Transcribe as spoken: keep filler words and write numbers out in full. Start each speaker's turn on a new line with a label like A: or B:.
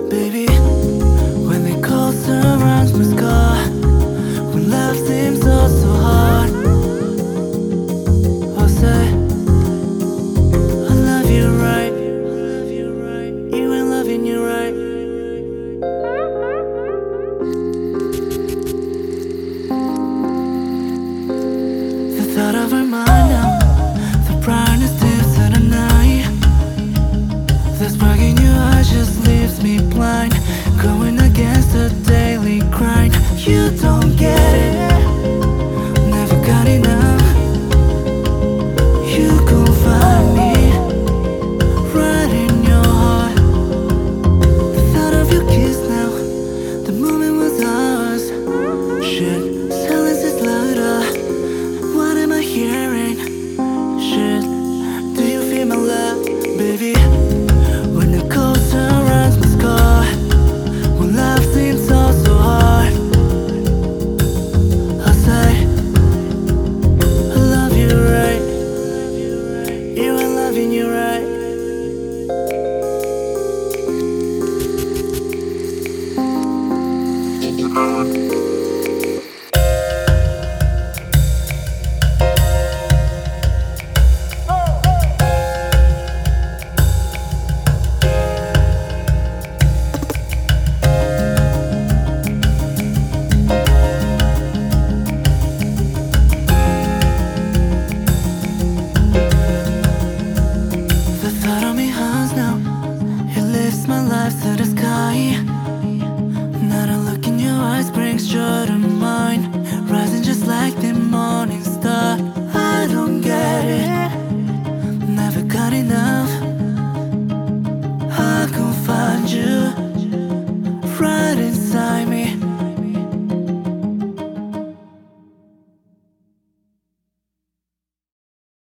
A: baby. When the cold surrounds my scar, when love seems oh so hard, I'll say I love you right. You ain't loving you right. The thought of our mind now, the brightness dips in the night. The spark in your eyes just leaves me blind, going against the daily grind. You don't get it, never got enough. You gon' find me right in your heart. The thought of your kiss now, the moment was ours. Shit, silence is louder. What am I hearing? Shit, do you feel my love, baby? When the cold surrounds my scar, when life seems all so hard, I say I love you right. You ain't loving you right. The thought of me haunts now, it lifts my life to the sky. Not a look in your eyes brings joy to mine, rising just like the morning star. I don't get it, never got enough.